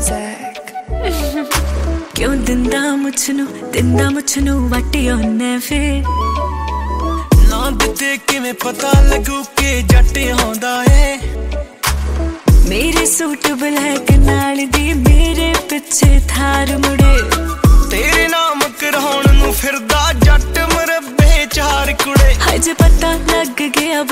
Zach क्यों दिंदा मुझनू वाटी ओने फिर ना दिते किवें पता लगू के जट आउंदा है मेरे सूट ब्लैक नाल दी मेरे पिछे थार मुड़े तेरे नाम कराउण नू फिरदा जट मरबे चार कुड़े हज पता लग गया